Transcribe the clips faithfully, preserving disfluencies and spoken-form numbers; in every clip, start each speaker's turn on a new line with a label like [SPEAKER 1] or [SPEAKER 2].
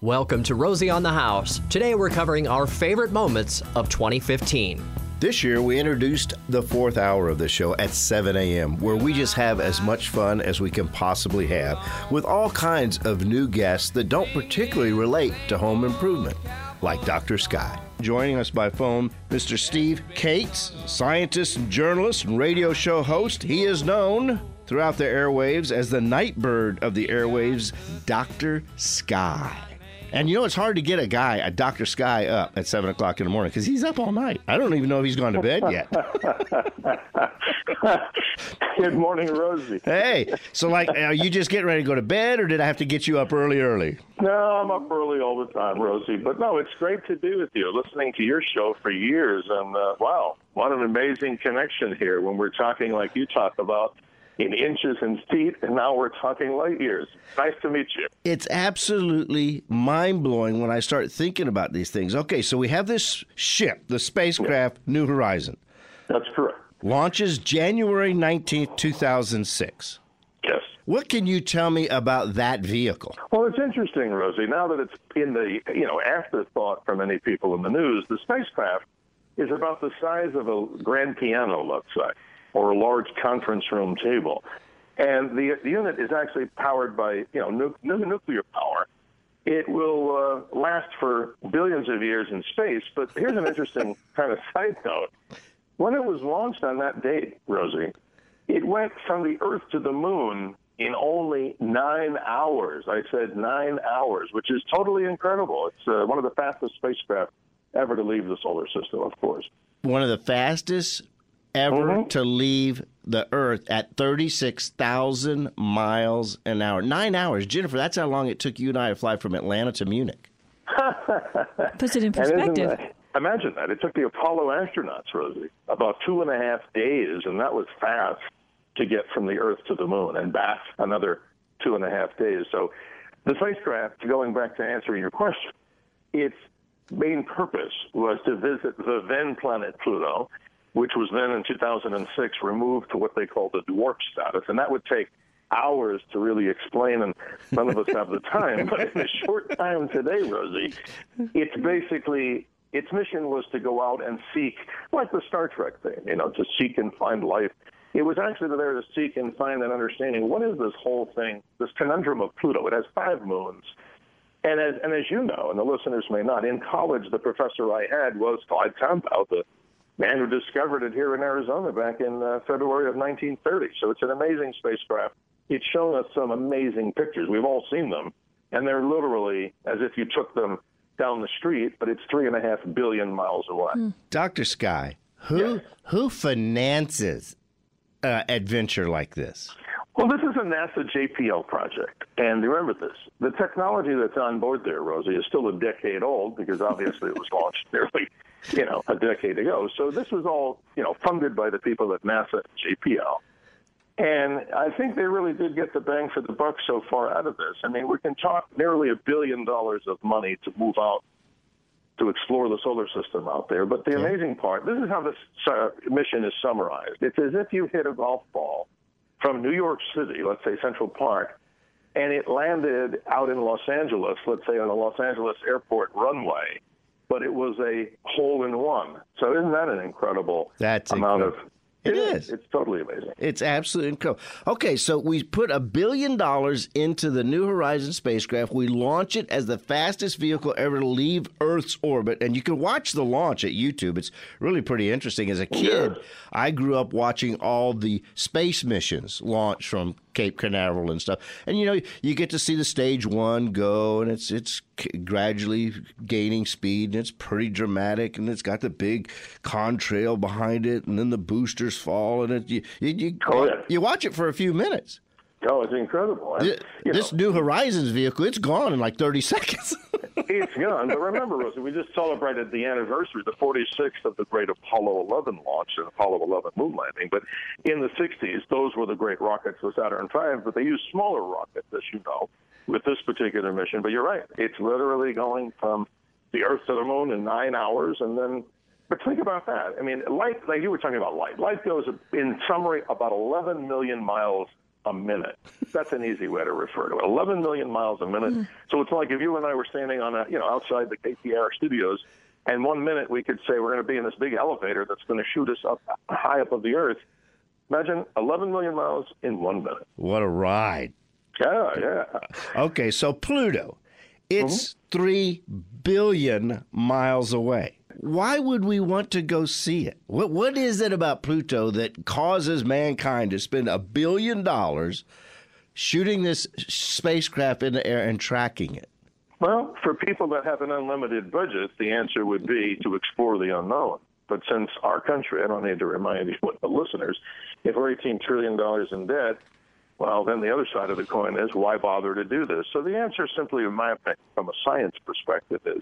[SPEAKER 1] Welcome to Rosie on the House. Today we're covering our favorite moments of twenty fifteen.
[SPEAKER 2] This year, we introduced the fourth hour of the show at seven a.m., where we just have as much fun as we can possibly have with all kinds of new guests that don't particularly relate to home improvement, like Doctor Sky. Joining us by phone, Mister Steve Kates, scientist and journalist and radio show host. He is known throughout the airwaves as the night bird of the airwaves, Doctor Sky. And you know, it's hard to get a guy, a Doctor Sky, up at seven o'clock in the morning because he's up all night. I don't even know if he's gone to bed yet.
[SPEAKER 3] Good morning, Rosie.
[SPEAKER 2] Hey, so like, are you just getting ready to go to bed, or did I have to get you up early, early?
[SPEAKER 3] No, I'm up early all the time, Rosie. But no, it's great to be with you. Listening to your show for years, and uh, wow, what an amazing connection here when we're talking like you talk about in inches and feet, and now we're talking light years. Nice to meet you.
[SPEAKER 2] It's absolutely mind-blowing when I start thinking about these things. Okay, so we have this ship, the spacecraft yeah. New Horizon.
[SPEAKER 3] That's correct.
[SPEAKER 2] Launches January nineteenth, two thousand six.
[SPEAKER 3] Yes.
[SPEAKER 2] What can you tell me about that vehicle?
[SPEAKER 3] Well, it's interesting, Rosie. Now that it's in the, you know, afterthought for many people in the news, the spacecraft is about the size of a grand piano, let's say, or a large conference room table. And the, the unit is actually powered by, you know, nu- nu- nuclear power. It will uh, last for billions of years in space. But here's an interesting kind of side note. When it was launched on that date, Rosie, it went from the Earth to the moon in only nine hours. I said nine hours, which is totally incredible. It's uh, one of the fastest spacecraft ever to leave the solar system, of course.
[SPEAKER 2] One of the fastest ever mm-hmm. to leave the Earth at thirty-six thousand miles an hour. Nine hours. Jennifer, that's how long it took you and I to fly from Atlanta to Munich.
[SPEAKER 4] Puts it in perspective.
[SPEAKER 3] That, imagine that. It took the Apollo astronauts, Rosie, about two and a half days, and that was fast to get from the Earth to the moon and back another two and a half days. So the spacecraft, going back to answering your question, its main purpose was to visit the then planet Pluto, which was then in two thousand six removed to what they call the dwarf status. And that would take hours to really explain, and none of us have the time. But in a short time today, Rosie, it's basically, its mission was to go out and seek, like the Star Trek thing, you know, to seek and find life. It was actually there to seek and find an understanding. What is this whole thing, this conundrum of Pluto? It has five moons. And as, and as you know, and the listeners may not, in college, the professor I had was Clyde Tombaugh, the man who discovered it here in Arizona back in uh, February of nineteen thirty. So it's an amazing spacecraft. It's shown us some amazing pictures. We've all seen them, and they're literally as if you took them down the street, but it's three and a half billion miles away.
[SPEAKER 2] Hmm. Doctor Sky, who,
[SPEAKER 3] yes.
[SPEAKER 2] who finances an adventure like this?
[SPEAKER 3] Well, this is a NASA J P L project, and remember this. The technology that's on board there, Rosie, is still a decade old because obviously it was launched nearly, you know, a decade ago. So this was all, you know, funded by the people at NASA and J P L. And I think they really did get the bang for the buck so far out of this. I mean, we can talk nearly a billion dollars of money to move out to explore the solar system out there. But the yeah. amazing part, this is how this uh, mission is summarized. It's as if you hit a golf ball from New York City, let's say Central Park, and it landed out in Los Angeles, let's say on the Los Angeles airport runway, but it was a hole-in-one. So isn't that an incredible
[SPEAKER 2] That's
[SPEAKER 3] amount
[SPEAKER 2] incredible.
[SPEAKER 3] of...
[SPEAKER 2] It,
[SPEAKER 3] it
[SPEAKER 2] is.
[SPEAKER 3] is. It's totally amazing.
[SPEAKER 2] It's absolutely incredible. Okay, so we put a billion dollars into the New Horizon spacecraft. We launch it as the fastest vehicle ever to leave Earth's orbit. And you can watch the launch at YouTube. It's really pretty interesting. As a kid, yeah. I grew up watching all the space missions launch from Cape Canaveral and stuff. And, you know, you get to see the stage one go, and it's it's gradually gaining speed, and it's pretty dramatic, and it's got the big contrail behind it, and then the boosters fall, and it, you, you, you,
[SPEAKER 3] oh, yeah.
[SPEAKER 2] you watch it for a few minutes.
[SPEAKER 3] Oh, it's incredible.
[SPEAKER 2] This, this New Horizons vehicle, it's gone in like thirty seconds.
[SPEAKER 3] It's gone. But remember, Rosie, we just celebrated the anniversary, the forty-sixth of the great Apollo eleven launch and Apollo eleven moon landing. But in the sixties, those were the great rockets with Saturn V, but they used smaller rockets, as you know, with this particular mission. But you're right. It's literally going from the Earth to the moon in nine hours, and then but think about that. I mean, light, like you were talking about light. Light goes, in summary, about eleven million miles a minute. That's an easy way to refer to it. eleven million miles a minute. Mm. So it's like if you and I were standing on a, you know, outside the K T R studios, and one minute we could say we're going to be in this big elevator that's going to shoot us up high up of the earth. Imagine eleven million miles in one minute.
[SPEAKER 2] What a ride.
[SPEAKER 3] Yeah, yeah.
[SPEAKER 2] Okay, so Pluto, it's mm-hmm. three billion miles away. Why would we want to go see it? What What is it about Pluto that causes mankind to spend a billion dollars shooting this spacecraft in the air and tracking it?
[SPEAKER 3] Well, for people that have an unlimited budget, the answer would be to explore the unknown. But since our country, I don't need to remind you, the listeners, if we're eighteen trillion dollars in debt, well, then the other side of the coin is, why bother to do this? So the answer simply, in my opinion, from a science perspective, is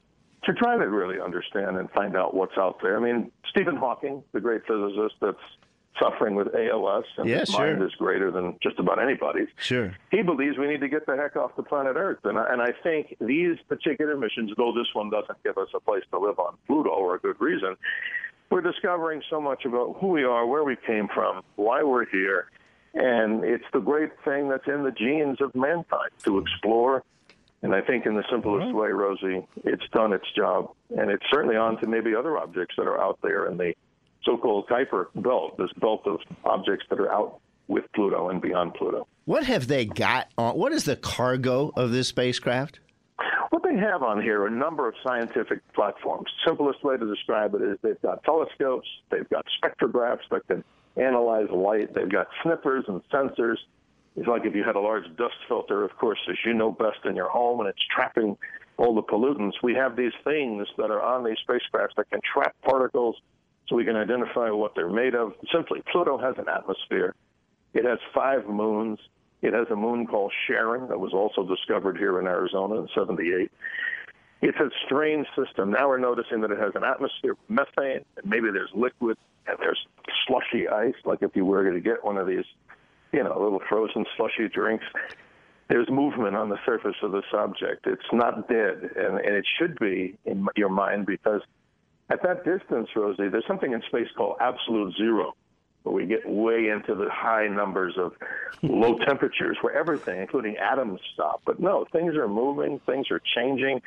[SPEAKER 3] to try to really understand and find out what's out there. I mean, Stephen Hawking, the great physicist that's suffering with A L S, and
[SPEAKER 2] yeah,
[SPEAKER 3] his
[SPEAKER 2] sure.
[SPEAKER 3] mind is greater than just about anybody's.
[SPEAKER 2] Sure.
[SPEAKER 3] He believes we need to get the heck off the planet Earth. And I, and I think these particular missions, though this one doesn't give us a place to live on Pluto or a good reason, we're discovering so much about who we are, where we came from, why we're here. And it's the great thing that's in the genes of mankind, to explore. And I think in the simplest way, Rosie, it's done its job. And it's certainly on to maybe other objects that are out there in the so-called Kuiper belt, this belt of objects that are out with Pluto and beyond Pluto.
[SPEAKER 2] What have they got on? What is the cargo of this spacecraft?
[SPEAKER 3] What they have on here are a number of scientific platforms. Simplest way to describe it is they've got telescopes, they've got spectrographs that can analyze light, they've got sniffers and sensors. It's like if you had a large dust filter, of course, as you know best in your home, and it's trapping all the pollutants. We have these things that are on these spacecrafts that can trap particles so we can identify what they're made of. Simply, Pluto has an atmosphere. It has five moons. It has a moon called Charon that was also discovered here in Arizona in seventy-eight. It's a strange system. Now we're noticing that it has an atmosphere of methane, and maybe there's liquid, and there's slushy ice, like if you were going to get one of these, you know, little frozen slushy drinks. There's movement on the surface of this object. It's not dead, and, and it should be in your mind, because at that distance, Rosie, there's something in space called absolute zero, where we get way into the high numbers of low temperatures where everything, including atoms, stop. But no, things are moving, things are changing.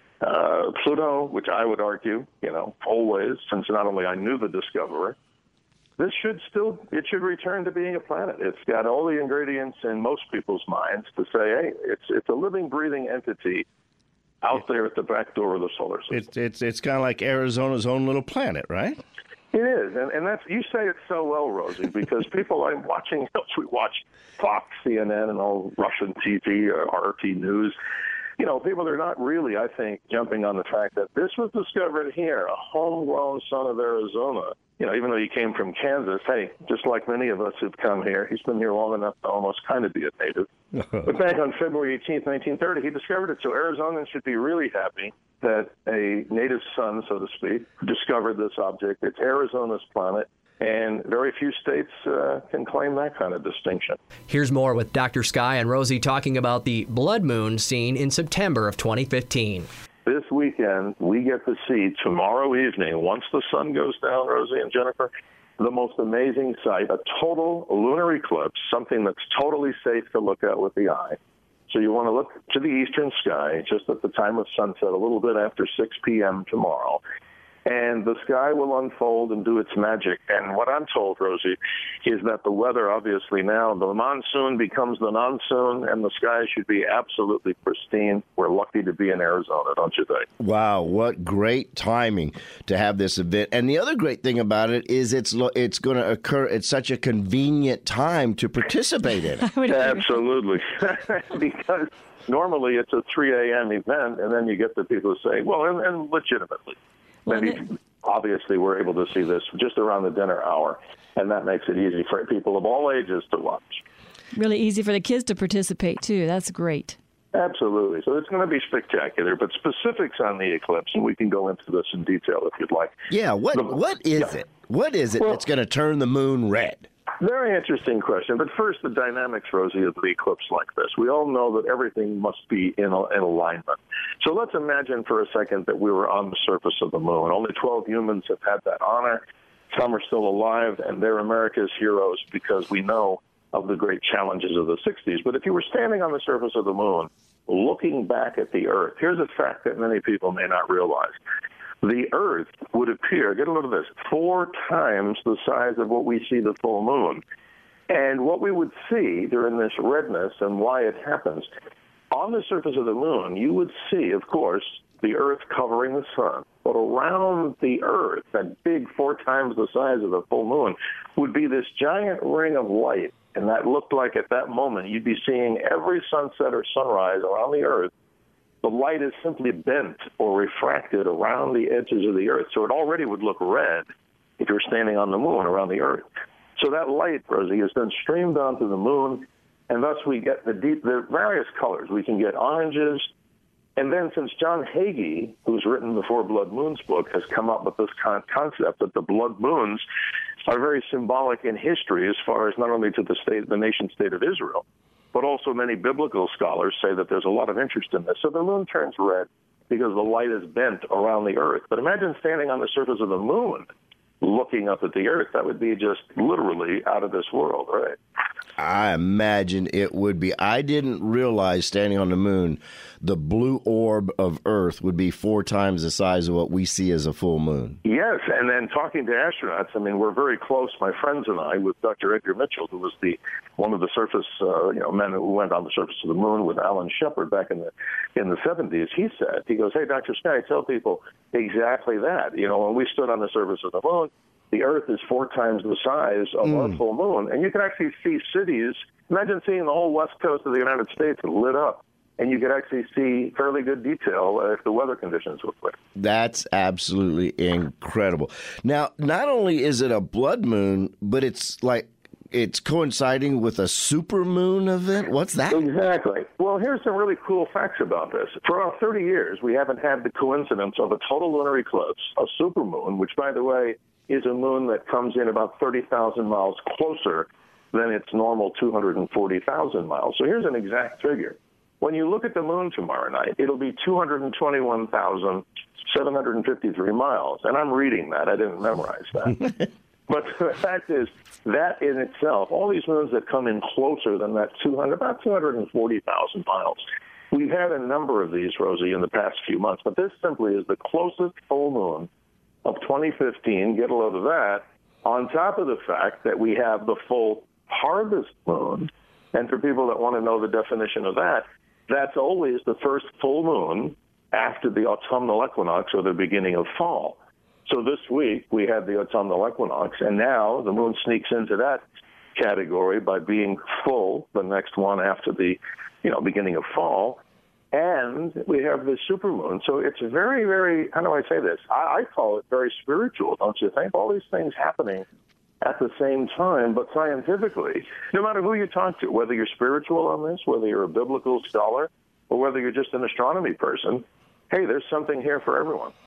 [SPEAKER 3] Uh, Pluto, which I would argue, you know, always, since not only I knew the discoverer, this should still, it should return to being a planet. It's got all the ingredients in most people's minds to say, hey, it's it's a living, breathing entity out there at the back door of the solar system.
[SPEAKER 2] It's it's it's kind of like Arizona's own little planet, right?
[SPEAKER 3] It is, and, and that's, you say it so well, Rosie, because people are watching, we watch Fox, C N N, and all Russian T V or R T News. You know, people are not really, I think, jumping on the fact that this was discovered here, a homegrown son of Arizona. You know, even though he came from Kansas, hey, just like many of us who've come here, he's been here long enough to almost kind of be a native. But back on February eighteenth, nineteen thirty, he discovered it. So Arizonans should be really happy that a native son, so to speak, discovered this object. It's Arizona's planet, and very few states uh, can claim that kind of distinction.
[SPEAKER 1] Here's more with Doctor Sky and Rosie talking about the blood moon seen in September of twenty fifteen.
[SPEAKER 3] This weekend, we get to see tomorrow evening, once the sun goes down, Rosie and Jennifer, the most amazing sight, a total lunar eclipse, something that's totally safe to look at with the eye. So you want to look to the eastern sky just at the time of sunset, a little bit after six p.m. tomorrow. And the sky will unfold and do its magic. And what I'm told, Rosie, is that the weather, obviously now, the monsoon becomes the non-soon, and the sky should be absolutely pristine. We're lucky to be in Arizona, don't you think?
[SPEAKER 2] Wow, what great timing to have this event. And the other great thing about it is it's it's going to occur at such a convenient time to participate in it.
[SPEAKER 3] Absolutely. Because normally it's a three a.m. event, and then you get the people who say, well, and, and legitimately, maybe obviously we're able to see this just around the dinner hour, and that makes it easy for people of all ages to watch.
[SPEAKER 4] Really easy for the kids to participate, too. That's great.
[SPEAKER 3] Absolutely. So it's going to be spectacular, but specifics on the eclipse, and we can go into this in detail if you'd like.
[SPEAKER 2] Yeah, what
[SPEAKER 3] the,
[SPEAKER 2] what is
[SPEAKER 3] yeah. it?
[SPEAKER 2] What is it well, that's going to turn the moon red?
[SPEAKER 3] Very interesting question. But first, the dynamics, Rosie, of the eclipse like this. We all know that everything must be in, a, in alignment. So let's imagine for a second that we were on the surface of the moon. Only twelve humans have had that honor. Some are still alive, and they're America's heroes because we know of the great challenges of the sixties. But if you were standing on the surface of the moon, looking back at the Earth, here's a fact that many people may not realize. The Earth would appear, get a load of this, four times the size of what we see the full moon. And what we would see during this redness and why it happens, on the surface of the moon, you would see, of course, the Earth covering the sun. But around the Earth, that big four times the size of the full moon, would be this giant ring of light. And that looked like at that moment you'd be seeing every sunset or sunrise around the Earth. The light is simply bent or refracted around the edges of the Earth. So it already would look red if you're standing on the moon around the Earth. So that light, Rosie, is then streamed onto the moon, and thus we get the deep, the various colors. We can get oranges. And then since John Hagee, who's written the Four Blood Moons book, has come up with this con- concept that the blood moons are very symbolic in history as far as not only to the state, the nation state of Israel, but also many biblical scholars say that there's a lot of interest in this. So the moon turns red because the light is bent around the Earth. But imagine standing on the surface of the moon looking up at the Earth. That would be just literally out of this world, right?
[SPEAKER 2] I imagine it would be. I didn't realize standing on the moon, the blue orb of Earth would be four times the size of what we see as a full moon.
[SPEAKER 3] Yes, and then talking to astronauts, I mean, we're very close, my friends and I, with Doctor Edgar Mitchell, who was the one of the surface, uh, you know, men who went on the surface of the moon with Alan Shepard back in the in the seventies. He said, he goes, "Hey, Doctor Sky, tell people exactly that. You know, when we stood on the surface of the moon, the Earth is four times the size of mm. our full moon, and you can actually see cities. Imagine seeing the whole west coast of the United States lit up, and you could actually see fairly good detail if the weather conditions were clear."
[SPEAKER 2] That's absolutely incredible. Now, not only is it a blood moon, but it's like it's coinciding with a supermoon event. What's that?
[SPEAKER 3] Exactly. Well, here's some really cool facts about this. For about thirty years, we haven't had the coincidence of a total lunar eclipse, a supermoon, which, by the way, is a moon that comes in about thirty thousand miles closer than its normal two hundred forty thousand miles. So here's an exact figure. When you look at the moon tomorrow night, it'll be two hundred twenty-one thousand seven hundred fifty-three miles. And I'm reading that. I didn't memorize that. But the fact is, that in itself, all these moons that come in closer than that two hundred, about two hundred forty thousand miles, we've had a number of these, Rosie, in the past few months. But this simply is the closest full moon of twenty fifteen, get a load of that, on top of the fact that we have the full harvest moon. And for people that want to know the definition of that, that's always the first full moon after the autumnal equinox or the beginning of fall. So this week we had the autumnal equinox, and now the moon sneaks into that category by being full, the next one after the, you know, beginning of fall. And we have the supermoon. So it's very, very, how do I say this? I, I call it very spiritual, don't you think? All these things happening at the same time, but scientifically, no matter who you talk to, whether you're spiritual on this, whether you're a biblical scholar, or whether you're just an astronomy person, hey, there's something here for everyone.